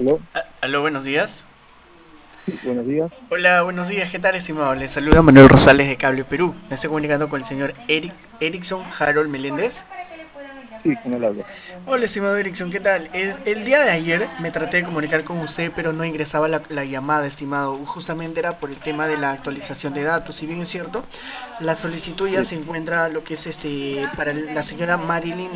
Aló, Aló, buenos días. sí, buenos días. Hola, buenos días, ¿qué tal, estimado? Les saluda Manuel Rosales de Cable Perú. Me estoy comunicando con el señor Erickson Harold Meléndez. Sí, con él habla. Hola, estimado Erickson, ¿qué tal? El día de ayer me traté de comunicar con usted, pero no ingresaba la llamada, estimado. Justamente era por el tema de la actualización de datos. Si bien es cierto, la solicitud ya Sí, se encuentra lo que es para la señora Marilyn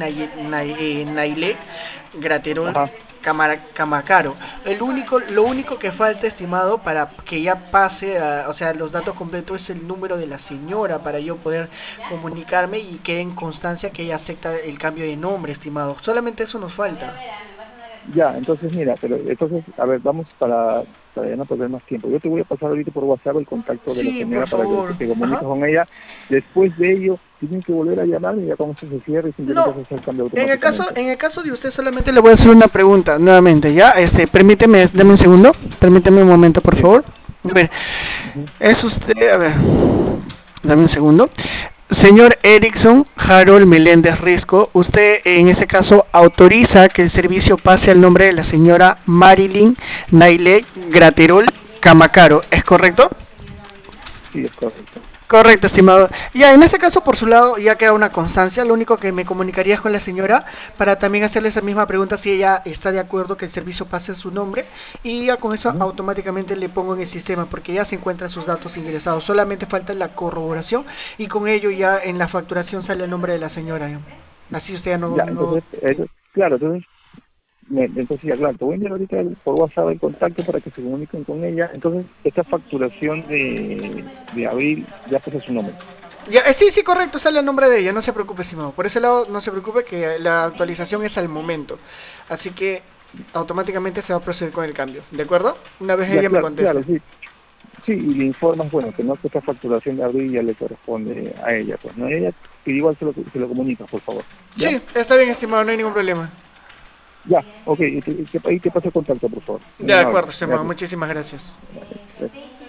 Nailek Graterol ajá, Camacaro. Lo único que falta, estimado, para que ya pase, o sea, los datos completos es el número de la señora para yo poder comunicarme y quede en constancia que ella acepta el cambio de nombre, estimado. Solamente eso nos falta. ya, entonces mira, pero entonces, a ver, vamos para ya no perder más tiempo. Yo te voy a pasar ahorita por WhatsApp el contacto de la Sí, por señora para que favor. te comuniques Ajá. con ella. Después de ello, tienen que volver a llamar y ya con eso se cierra y simplemente No, se hace el cambio automáticamente. en el caso de usted solamente le voy a hacer una pregunta nuevamente, ¿ya? Permíteme, dame un segundo, permíteme un momento, por Sí, favor. A ver, ujú. es usted, a ver, dame un segundo. Señor Erickson Harold Meléndez Risco, usted en ese caso autoriza que el servicio pase al nombre de la señora Marilyn Nailek Graterol Camacaro, ¿es correcto? Sí, es correcto. Correcto, estimado. Ya, en ese caso, por su lado, ya queda una constancia. Lo único que me comunicaría es con la señora para también hacerle esa misma pregunta si ella está de acuerdo que el servicio pase en su nombre. Y ya con eso Ujú. automáticamente le pongo en el sistema porque ya se encuentran sus datos ingresados. Solamente falta la corroboración y con ello ya en la facturación sale el nombre de la señora. ¿Ya? Así usted ya Ya, no... entonces, claro, entonces entonces, ya, claro, te voy a enviar ahorita por WhatsApp el contacto para que se comuniquen con ella. Entonces, esta facturación de abril ya pasa su nombre. Ya, sí, sí, correcto, sale el nombre de ella, no se preocupe, estimado. Por ese lado, no se preocupe que la actualización es al momento. Así que automáticamente se va a proceder con el cambio, ¿de acuerdo? Una vez Ya, ella me claro, claro, conteste. sí. Sí, y le informas, bueno, que no, que esta facturación de abril ya le corresponde a ella, pues, ¿no? Ella, que igual se lo comunicas, por favor. ¿Ya? Sí, está bien, estimado, no hay ningún problema. Ya, ok, ahí te paso el contacto, por favor. Muy De amable. acuerdo, estimado, Gracias. muchísimas gracias. Gracias.